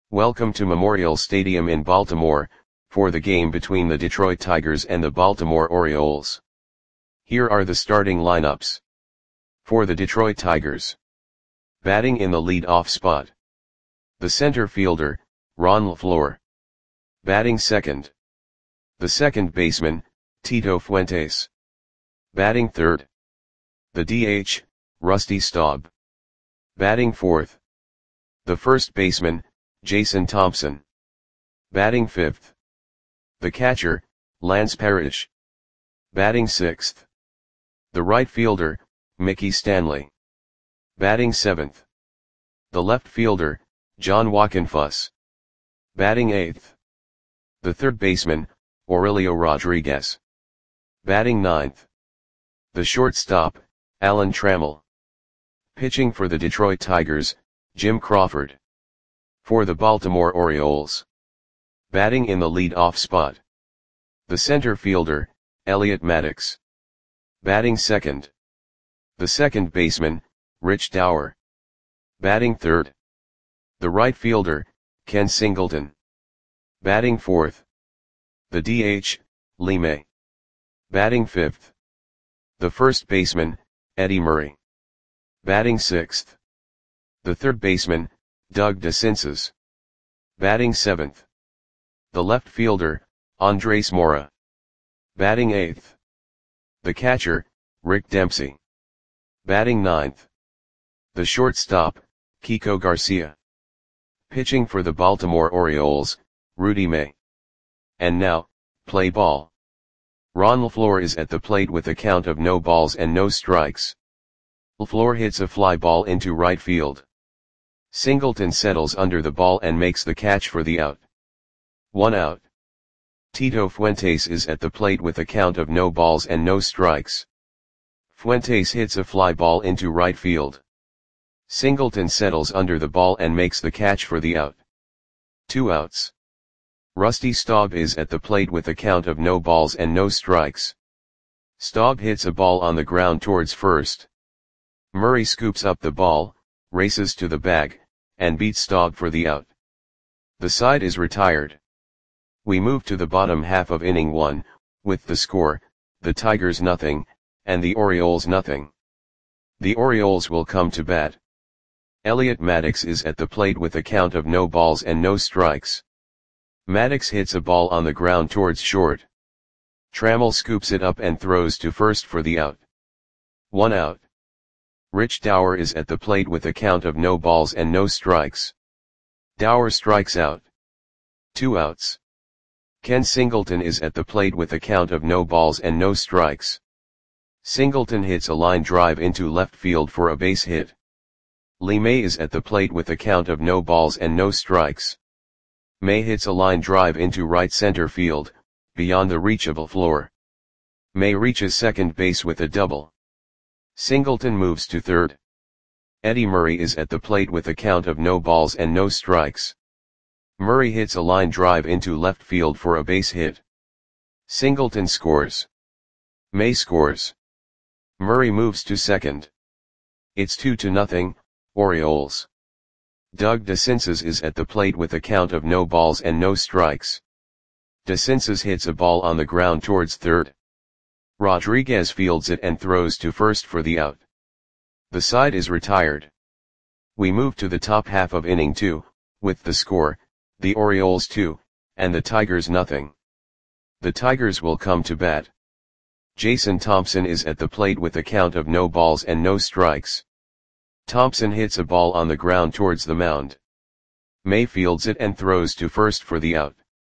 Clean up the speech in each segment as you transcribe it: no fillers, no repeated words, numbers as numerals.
Welcome to Memorial Stadium in Baltimore, for the game between the Detroit Tigers and the Baltimore Orioles. Here are the starting lineups. For the Detroit Tigers. Batting in the lead-off spot. The center fielder, Ron LeFlore. Batting second. The second baseman, Tito Fuentes. Batting third. The DH, Rusty Staub. Batting fourth. The first baseman, Jason Thompson. Batting fifth. The catcher, Lance Parrish. Batting sixth. The right fielder, Mickey Stanley. Batting seventh. The left fielder, John Wockenfuss. Batting eighth. The third baseman, Aurelio Rodriguez. Batting ninth. The shortstop, Alan Trammell. Pitching for the Detroit Tigers, Jim Crawford. For the Baltimore Orioles. Batting in the lead-off spot. The center fielder, Elliot Maddox. Batting second. The second baseman, Rich Dauer. Batting third. The right fielder, Ken Singleton. Batting fourth. The DH, Lee May. Batting fifth. The first baseman, Eddie Murray. Batting sixth. The third baseman, Doug DeCinces. Batting seventh. The left fielder, Andres Mora. Batting eighth. The catcher, Rick Dempsey. Batting ninth. The shortstop, Kiko Garcia. Pitching for the Baltimore Orioles, Rudy May. And now, play ball. Ron LeFlore is at the plate with a count of no balls and no strikes. LeFlore hits a fly ball into right field. Singleton settles under the ball and makes the catch for the out. 1 out. Tito Fuentes is at the plate with a count of no balls and no strikes. Fuentes hits a fly ball into right field. Singleton settles under the ball and makes the catch for the out. 2 outs. Rusty Staub is at the plate with a count of no balls and no strikes. Staub hits a ball on the ground towards first. Murray scoops up the ball, races to the bag, and beats Staub for the out. The side is retired. We move to the bottom half of inning 1, with the score, the Tigers nothing, and the Orioles nothing. The Orioles will come to bat. Elliot Maddox is at the plate with a count of no balls and no strikes. Maddox hits a ball on the ground towards short. Trammell scoops it up and throws to first for the out. 1 out. Rich Dauer is at the plate with a count of no balls and no strikes. Dauer strikes out. 2 outs. Ken Singleton is at the plate with a count of no balls and no strikes. Singleton hits a line drive into left field for a base hit. Lee May is at the plate with a count of no balls and no strikes. May hits a line drive into right center field, beyond the reach of LeFlore. May reaches second base with a double. Singleton moves to third. Eddie Murray is at the plate with a count of no balls and no strikes. Murray hits a line drive into left field for a base hit. Singleton scores. May scores. Murray moves to second. It's 2-0, Orioles. Doug DeCinces is at the plate with a count of no balls and no strikes. DeCinces hits a ball on the ground towards third. Rodriguez fields it and throws to first for the out. The side is retired. We move to the top half of inning 2, with the score, the Orioles 2, and the Tigers nothing. The Tigers will come to bat. Jason Thompson is at the plate with a count of no balls and no strikes. Thompson hits a ball on the ground towards the mound. May fields it and throws to first for the out.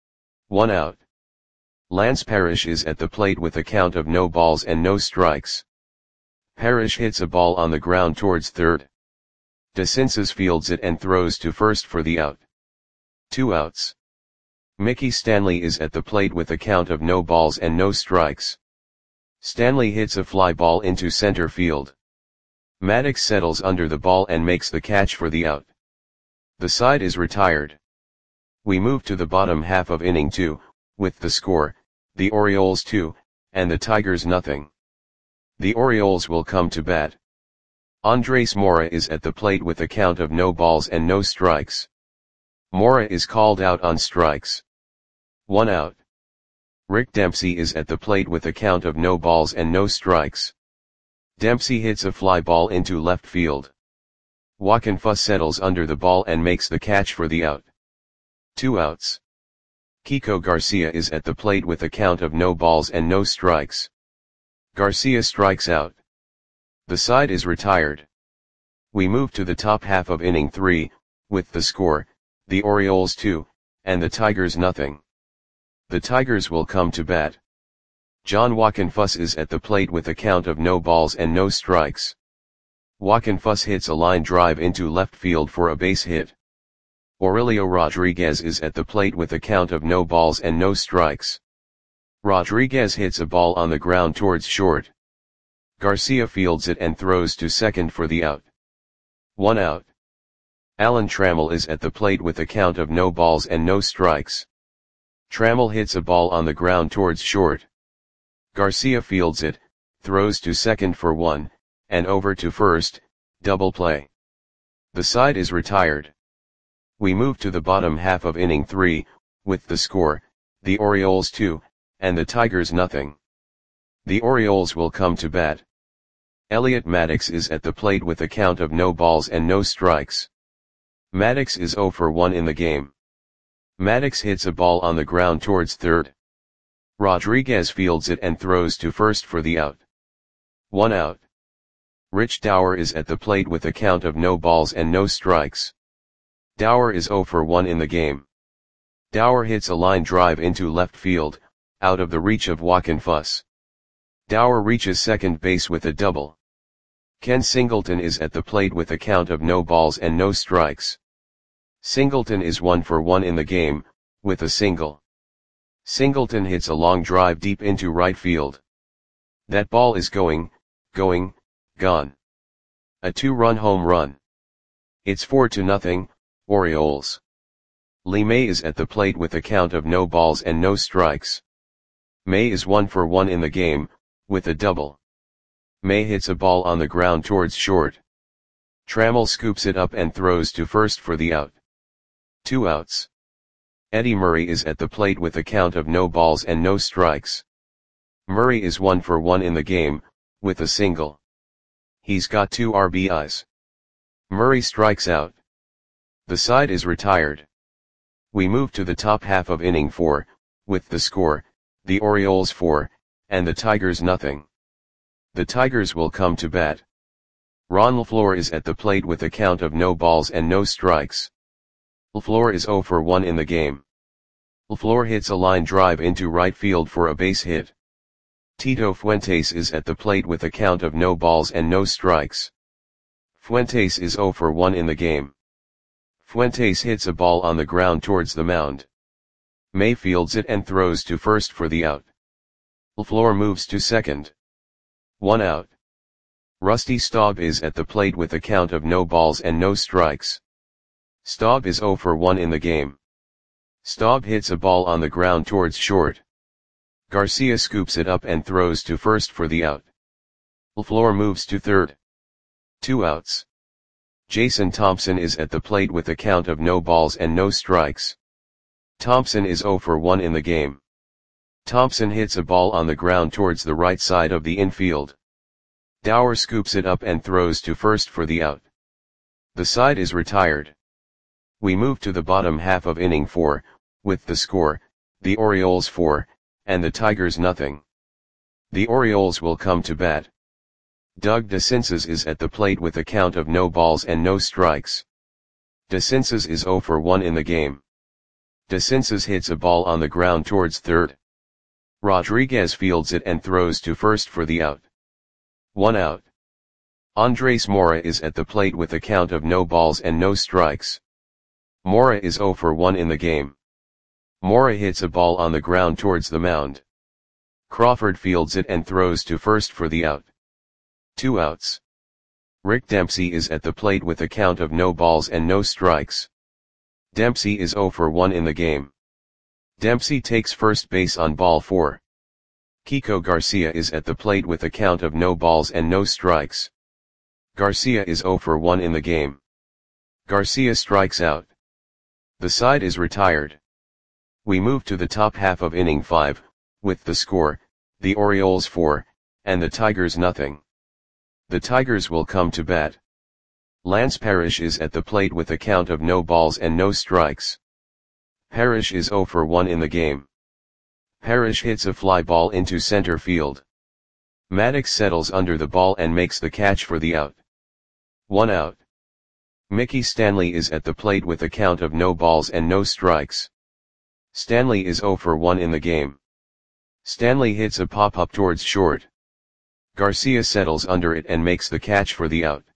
1 out. Lance Parrish is at the plate with a count of no balls and no strikes. Parrish hits a ball on the ground towards third. DeCinces fields it and throws to first for the out. 2 outs. Mickey Stanley is at the plate with a count of no balls and no strikes. Stanley hits a fly ball into center field. Maddox settles under the ball and makes the catch for the out. The side is retired. We move to the bottom half of inning 2, with the score, the Orioles 2, and the Tigers nothing. The Orioles will come to bat. Andres Mora is at the plate with a count of no balls and no strikes. Mora is called out on strikes. 1 out. Rick Dempsey is at the plate with a count of no balls and no strikes. Dempsey hits a fly ball into left field. Joaquin Fuss settles under the ball and makes the catch for the out. 2 outs. Kiko Garcia is at the plate with a count of no balls and no strikes. Garcia strikes out. The side is retired. We move to the top half of inning 3, with the score, the Orioles 2, and the Tigers nothing. The Tigers will come to bat. John Joaquin Fuss is at the plate with a count of no balls and no strikes. Joaquin Fuss hits a line drive into left field for a base hit. Aurelio Rodriguez is at the plate with a count of no balls and no strikes. Rodriguez hits a ball on the ground towards short. Garcia fields it and throws to second for the out. 1 out. Alan Trammell is at the plate with a count of no balls and no strikes. Trammell hits a ball on the ground towards short. Garcia fields it, throws to second for 1, and over to first, double play. The side is retired. We move to the bottom half of inning 3, with the score, the Orioles 2, and the Tigers nothing. The Orioles will come to bat. Elliot Maddox is at the plate with a count of no balls and no strikes. Maddox is 0 for 1 in the game. Maddox hits a ball on the ground towards third. Rodriguez fields it and throws to first for the out. 1 out. Rich Dauer is at the plate with a count of no balls and no strikes. Dauer is 0 for 1 in the game. Dauer hits a line drive into left field, out of the reach of Joaquin Fuss. Dauer reaches second base with a double. Ken Singleton is at the plate with a count of no balls and no strikes. Singleton is 1 for 1 in the game, with a single. Singleton hits a long drive deep into right field. That ball is gone. A 2-run home run. It's 4-0, Orioles. Lee May is at the plate with a count of no balls and no strikes. May is 1 for 1 in the game, with a double. May hits a ball on the ground towards short. Trammell scoops it up and throws to first for the out. 2 outs. Eddie Murray is at the plate with a count of no balls and no strikes. Murray is 1 for 1 in the game, with a single. He's got 2 RBIs. Murray strikes out. The side is retired. We move to the top half of inning 4, with the score, the Orioles 4, and the Tigers nothing. The Tigers will come to bat. Ron LeFlore is at the plate with a count of no balls and no strikes. LeFlore is 0 for 1 in the game. LeFlore hits a line drive into right field for a base hit. Tito Fuentes is at the plate with a count of no balls and no strikes. Fuentes is 0 for 1 in the game. Fuentes hits a ball on the ground towards the mound. May fields it and throws to first for the out. LeFlore moves to second. 1 out. Rusty Staub is at the plate with a count of no balls and no strikes. Staub is 0 for 1 in the game. Staub hits a ball on the ground towards short. Garcia scoops it up and throws to first for the out. LeFlore moves to third. 2 outs. Jason Thompson is at the plate with a count of no balls and no strikes. Thompson is 0 for 1 in the game. Thompson hits a ball on the ground towards the right side of the infield. Dauer scoops it up and throws to first for the out. The side is retired. We move to the bottom half of inning 4, with the score, the Orioles 4, and the Tigers nothing. The Orioles will come to bat. Doug DeCinces is at the plate with a count of no balls and no strikes. DeCinces is 0 for 1 in the game. DeCinces hits a ball on the ground towards third. Rodriguez fields it and throws to first for the out. 1 out. Andres Mora is at the plate with a count of no balls and no strikes. Mora is 0 for 1 in the game. Mora hits a ball on the ground towards the mound. Crawford fields it and throws to first for the out. 2 outs. Rick Dempsey is at the plate with a count of no balls and no strikes. Dempsey is 0 for 1 in the game. Dempsey takes first base on ball 4. Kiko Garcia is at the plate with a count of no balls and no strikes. Garcia is 0 for 1 in the game. Garcia strikes out. The side is retired. We move to the top half of inning 5, with the score, the Orioles 4, and the Tigers nothing. The Tigers will come to bat. Lance Parrish is at the plate with a count of no balls and no strikes. Parrish is 0 for 1 in the game. Parrish hits a fly ball into center field. Maddox settles under the ball and makes the catch for the out. 1 out. Mickey Stanley is at the plate with a count of no balls and no strikes. Stanley is 0 for 1 in the game. Stanley hits a pop-up towards short. Garcia settles under it and makes the catch for the out.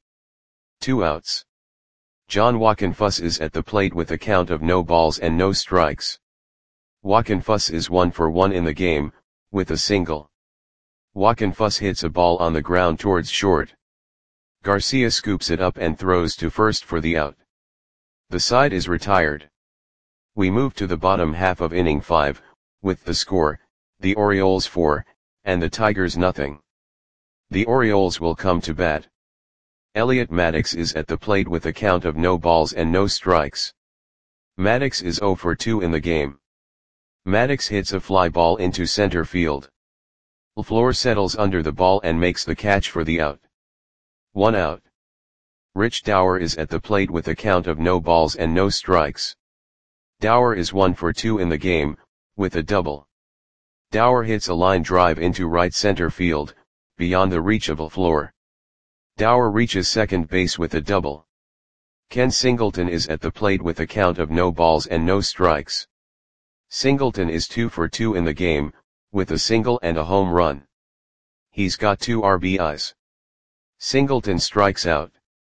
2 outs. John Wockenfuss is at the plate with a count of no balls and no strikes. Wockenfuss is 1 for 1 in the game, with a single. Wockenfuss hits a ball on the ground towards short. Garcia scoops it up and throws to first for the out. The side is retired. We move to the bottom half of inning 5, with the score, the Orioles 4, and the Tigers nothing. The Orioles will come to bat. Elliot Maddox is at the plate with a count of no balls and no strikes. Maddox is 0 for 2 in the game. Maddox hits a fly ball into center field. LaFleur settles under the ball and makes the catch for the out. 1 out. Rich Dower is at the plate with a count of no balls and no strikes. Dower is 1 for 2 in the game, with a double. Dower hits a line drive into right center field, beyond the reach of LaFleur. Dower reaches second base with a double. Ken Singleton is at the plate with a count of no balls and no strikes. Singleton is 2 for 2 in the game, with a single and a home run. He's got 2 RBIs. Singleton strikes out.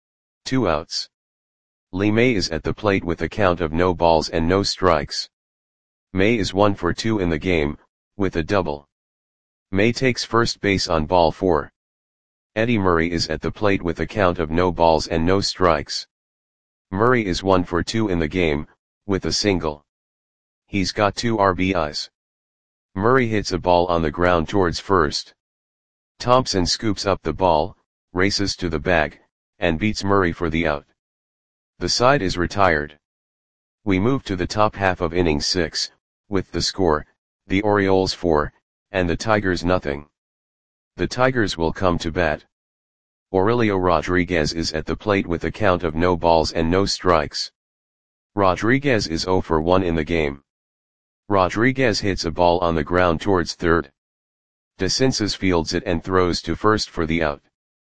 2 outs. Lee May is at the plate with a count of no balls and no strikes. May is 1 for 2 in the game, with a double. May takes first base on ball 4. Eddie Murray is at the plate with a count of no balls and no strikes. Murray is 1 for 2 in the game, with a single. He's got 2 RBIs. Murray hits a ball on the ground towards first. Thompson scoops up the ball, races to the bag, and beats Murray for the out. The side is retired. We move to the top half of inning 6, with the score, the Orioles 4, and the Tigers nothing. The Tigers will come to bat. Aurelio Rodriguez is at the plate with a count of no balls and no strikes. Rodriguez is 0 for 1 in the game. Rodriguez hits a ball on the ground towards third. DeCinces fields it and throws to first for the out.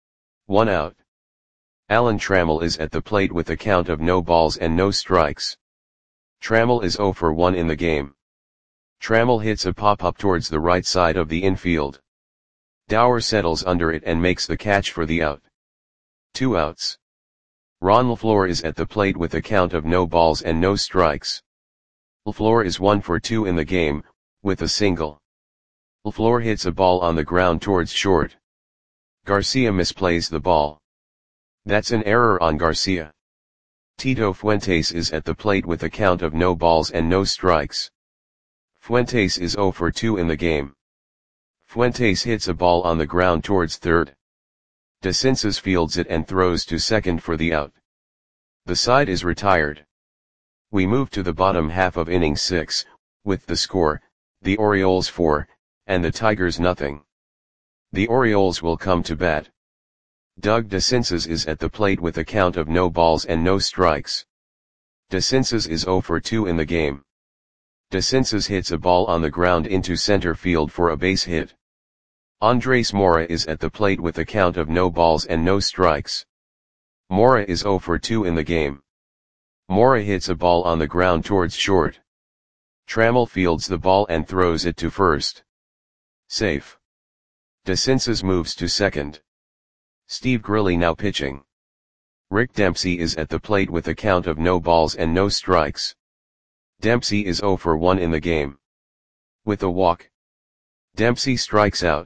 1 out. Alan Trammell is at the plate with a count of no balls and no strikes. Trammell is 0 for 1 in the game. Trammell hits a pop-up towards the right side of the infield. Dower settles under it and makes the catch for the out. 2 outs. Ron LaFleur is at the plate with a count of no balls and no strikes. LaFleur is 1 for 2 in the game, with a single. LaFleur hits a ball on the ground towards short. Garcia misplays the ball. That's an error on Garcia. Tito Fuentes is at the plate with a count of no balls and no strikes. Fuentes is 0 for 2 in the game. Fuentes hits a ball on the ground towards third. DeCinces fields it and throws to second for the out. The side is retired. We move to the bottom half of inning 6, with the score, the Orioles 4, and the Tigers nothing. The Orioles will come to bat. Doug DeCinces is at the plate with a count of no balls and no strikes. DeCinces is 0 for 2 in the game. DeCinces hits a ball on the ground into center field for a base hit. Andres Mora is at the plate with a count of no balls and no strikes. Mora is 0 for 2 in the game. Mora hits a ball on the ground towards short. Trammell fields the ball and throws it to first. Safe. DeCinces moves to second. Steve Grilli now pitching. Rick Dempsey is at the plate with a count of no balls and no strikes. Dempsey is 0 for 1 in the game. With a walk. Dempsey strikes out.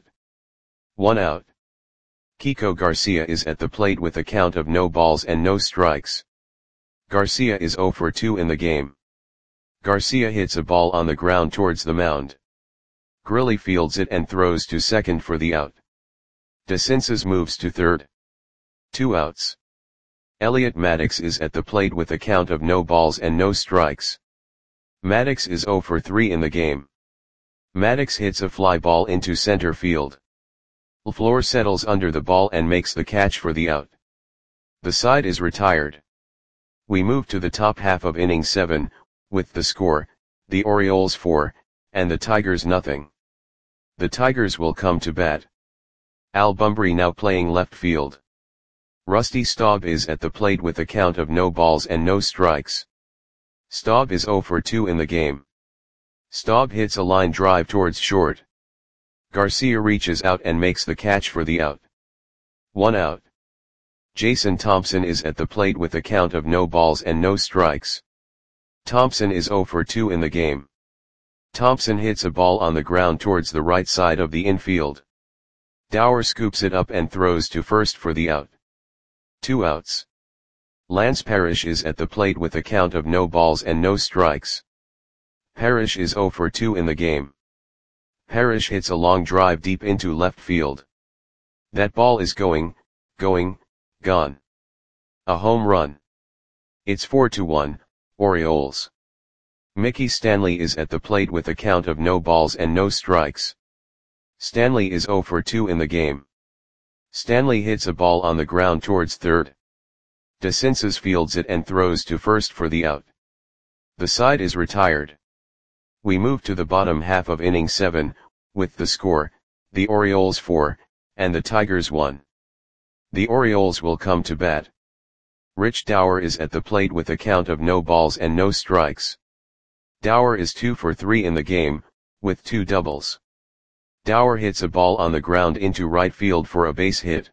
1 out. Kiko Garcia is at the plate with a count of no balls and no strikes. Garcia is 0 for 2 in the game. Garcia hits a ball on the ground towards the mound. Grilli fields it and throws to second for the out. DeCinces moves to third. 2 outs. Elliot Maddox is at the plate with a count of no balls and no strikes. Maddox is 0 for 3 in the game. Maddox hits a fly ball into center field. LaFleur settles under the ball and makes the catch for the out. The side is retired. We move to the top half of inning 7, with the score, the Orioles 4, and the Tigers nothing. The Tigers will come to bat. Al Bumbry now playing left field. Rusty Staub is at the plate with a count of no balls and no strikes. Staub is 0 for 2 in the game. Staub hits a line drive towards short. Garcia reaches out and makes the catch for the out. 1 out. Jason Thompson is at the plate with a count of no balls and no strikes. Thompson is 0 for 2 in the game. Thompson hits a ball on the ground towards the right side of the infield. Dower scoops it up and throws to first for the out. 2 outs. Lance Parrish is at the plate with a count of no balls and no strikes. Parrish is 0 for 2 in the game. Parrish hits a long drive deep into left field. That ball is gone. A home run. It's 4-1, Orioles. Mickey Stanley is at the plate with a count of no balls and no strikes. Stanley is 0 for 2 in the game. Stanley hits a ball on the ground towards third. DeCinces fields it and throws to first for the out. The side is retired. We move to the bottom half of inning 7, with the score, the Orioles 4, and the Tigers 1. The Orioles will come to bat. Rich Dower is at the plate with a count of no balls and no strikes. Dower is 2 for 3 in the game, with 2 doubles. Dower hits a ball on the ground into right field for a base hit.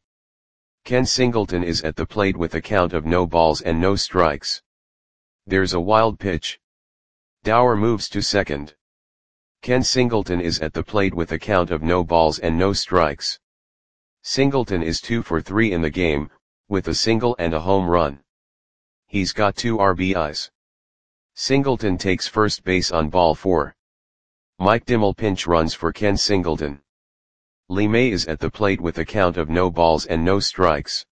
Ken Singleton is at the plate with a count of no balls and no strikes. There's a wild pitch. Dower moves to second. Ken Singleton is at the plate with a count of no balls and no strikes. Singleton is 2 for 3 in the game, with a single and a home run. He's got 2 RBIs. Singleton takes first base on ball 4. Mike Dimmel pinch runs for Ken Singleton. Lee May is at the plate with a count of no balls and no strikes.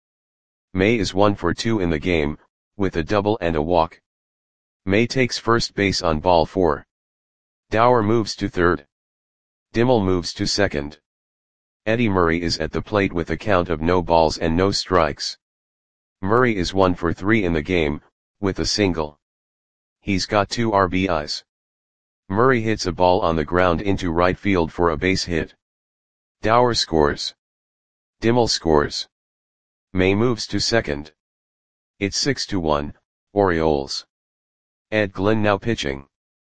May is 1 for 2 in the game, with a double and a walk. May takes first base on ball 4. Dower moves to third. Dimmel moves to second. Eddie Murray is at the plate with a count of no balls and no strikes. Murray is 1 for 3 in the game, with a single. He's got 2 RBIs. Murray hits a ball on the ground into right field for a base hit. Dower scores. Dimmel scores. May moves to second. It's 6-1, Orioles. Ed Glynn now pitching.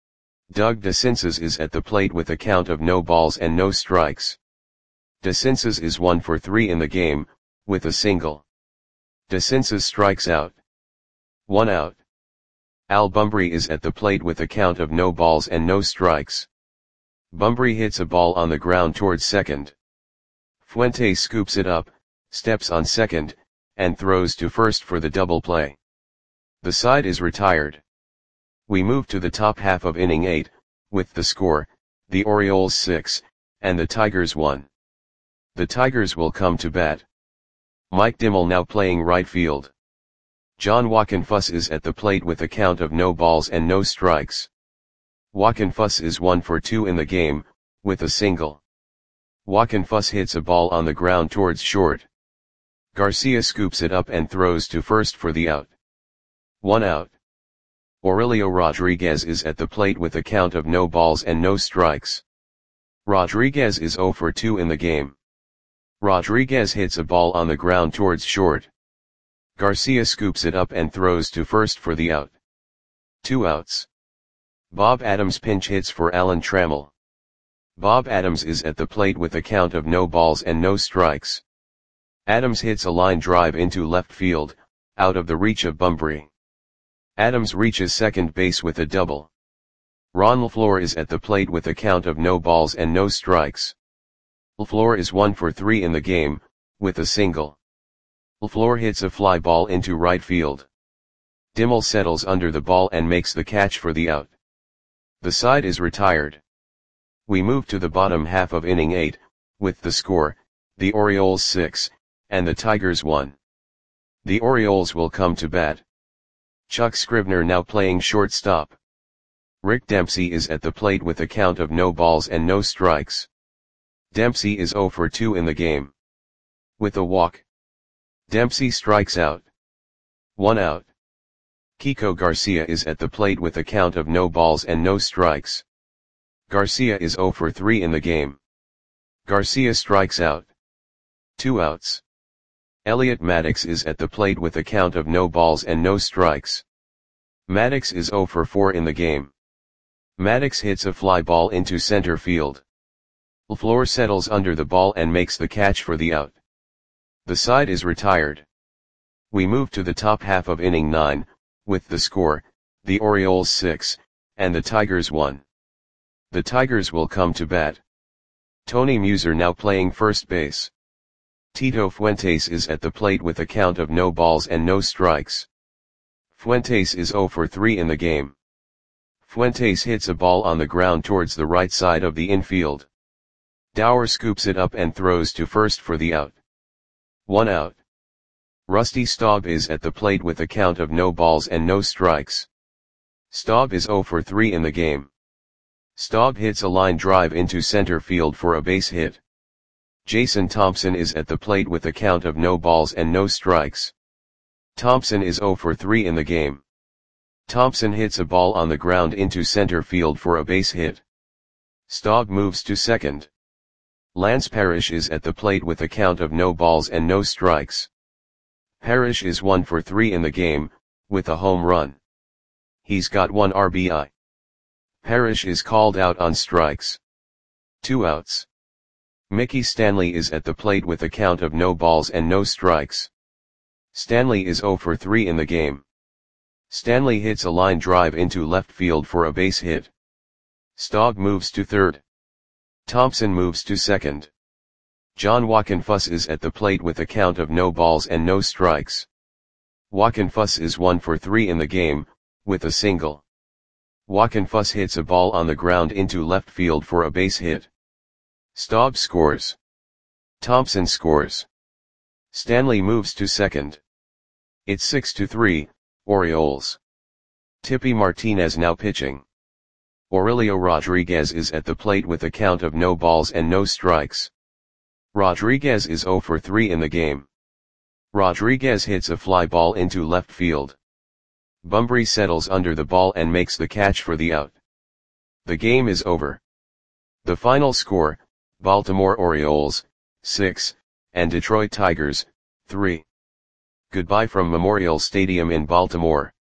Doug DeCinces is at the plate with a count of no balls and no strikes. DeCinces is 1 for 3 in the game, with a single. DeCinces strikes out. 1 out. Al Bumbry is at the plate with a count of no balls and no strikes. Bumbry hits a ball on the ground towards second. Fuentes scoops it up, steps on second, and throws to first for the double play. The side is retired. We move to the top half of inning 8, with the score, the Orioles 6, and the Tigers 1. The Tigers will come to bat. Mike Dimmel now playing right field. John Wockenfuss is at the plate with a count of no balls and no strikes. Wockenfuss is 1 for 2 in the game, with a single. Wockenfuss hits a ball on the ground towards short. Garcia scoops it up and throws to first for the out. 1 out. Aurelio Rodriguez is at the plate with a count of no balls and no strikes. Rodriguez is 0 for 2 in the game. Rodriguez hits a ball on the ground towards short. Garcia scoops it up and throws to first for the out. 2 outs. Bob Adams pinch hits for Alan Trammell. Bob Adams is at the plate with a count of no balls and no strikes. Adams hits a line drive into left field, out of the reach of Bumbry. Adams reaches second base with a double. Ron LaFleur is at the plate with a count of no balls and no strikes. LaFleur is 1 for 3 in the game, with a single. LaFleur hits a fly ball into right field. Dimmel settles under the ball and makes the catch for the out. The side is retired. We move to the bottom half of inning 8, with the score, the Orioles 6, and the Tigers 1. The Orioles will come to bat. Chuck Scrivener now playing shortstop. Rick Dempsey is at the plate with a count of no balls and no strikes. Dempsey is 0 for 2 in the game. With a walk, Dempsey strikes out. 1 out. Kiko Garcia is at the plate with a count of no balls and no strikes. Garcia is 0 for 3 in the game. Garcia strikes out. 2 outs. Elliot Maddox is at the plate with a count of no balls and no strikes. Maddox is 0 for 4 in the game. Maddox hits a fly ball into center field. LaFleur settles under the ball and makes the catch for the out. The side is retired. We move to the top half of inning 9, with the score, the Orioles 6, and the Tigers 1. The Tigers will come to bat. Tony Muser now playing first base. Tito Fuentes is at the plate with a count of no balls and no strikes. Fuentes is 0 for 3 in the game. Fuentes hits a ball on the ground towards the right side of the infield. Dower scoops it up and throws to first for the out. 1 out. Rusty Staub is at the plate with a count of no balls and no strikes. Staub is 0 for 3 in the game. Staub hits a line drive into center field for a base hit. Jason Thompson is at the plate with a count of no balls and no strikes. Thompson is 0 for 3 in the game. Thompson hits a ball on the ground into center field for a base hit. Staub moves to second. Lance Parrish is at the plate with a count of no balls and no strikes. Parrish is 1 for 3 in the game, with a home run. He's got 1 RBI. Parrish is called out on strikes. 2 outs. Mickey Stanley is at the plate with a count of no balls and no strikes. Stanley is 0 for 3 in the game. Stanley hits a line drive into left field for a base hit. Staub moves to third. Thompson moves to second. John Wockenfuss is at the plate with a count of no balls and no strikes. Wockenfuss is 1 for 3 in the game, with a single. Wockenfuss hits a ball on the ground into left field for a base hit. Staub scores. Thompson scores. Stanley moves to second. It's 6-3, Orioles. Tippy Martinez now pitching. Aurelio Rodriguez is at the plate with a count of no balls and no strikes. Rodriguez is 0 for 3 in the game. Rodriguez hits a fly ball into left field. Bumbry settles under the ball and makes the catch for the out. The game is over. The final score, Baltimore Orioles, 6, and Detroit Tigers, 3. Goodbye from Memorial Stadium in Baltimore.